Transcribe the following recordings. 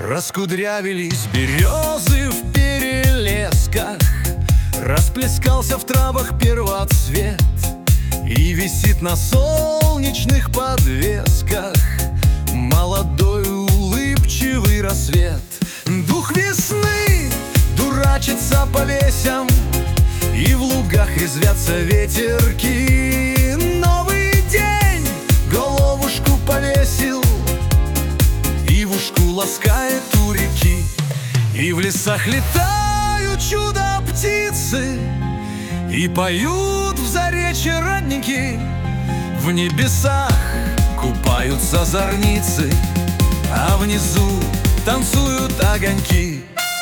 Раскудрявились березы в перелесках, расплескался в травах первоцвет и висит на солнечных подвесках молодой улыбчивый рассвет. Дух весны дурачится по весям, и в лугах резвятся ветерки. Новый день головушку повесил, и в ушку ласкает у реки. И в лесах летают чудо-птицы, и поют в заречье родники. В небесах купаются зорницы, а внизу танцуют огоньки.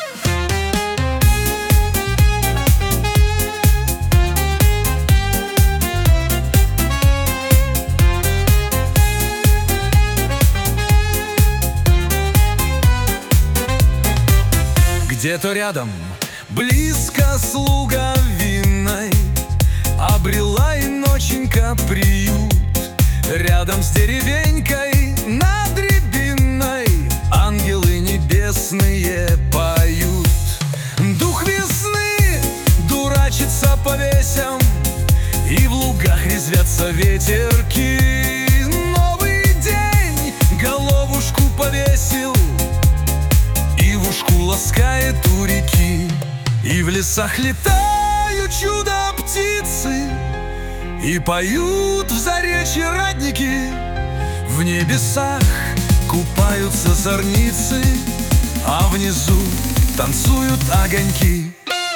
Где-то рядом, близко с луговиной, обрела иноченька приют. Рядом с деревенькой над рябиной ангелы небесные поют. Дух весны дурачится по весям, и в лугах резвятся ветерки. Новый день головушку повесил, и в ушку ласкает у реки. И в лесах летают чудо-птицы, и поют в заречье родники. В небесах купаются зорницы, а внизу танцуют огоньки.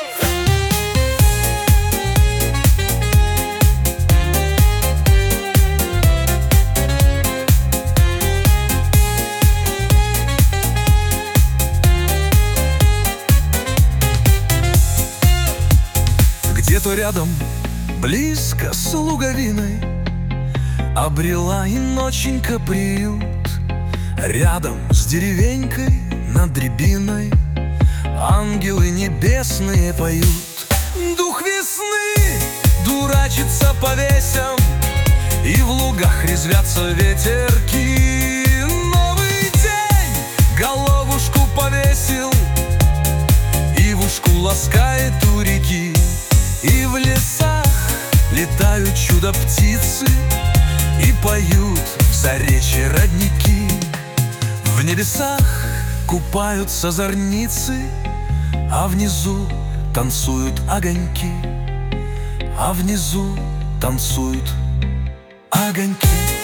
Где-то рядом, близко с луговиной, обрела иноченька приют. Рядом с деревенькой над рябиной ангелы небесные поют. Дух весны дурачится по весям, и в лугах резвятся ветерки. Новый день головушку повесил, и в ушку ласкает у реки. И в лесах летают чудо-птицы, и поют в заречье родники. В небесах купаются зорницы, а внизу танцуют огоньки. А внизу танцуют огоньки.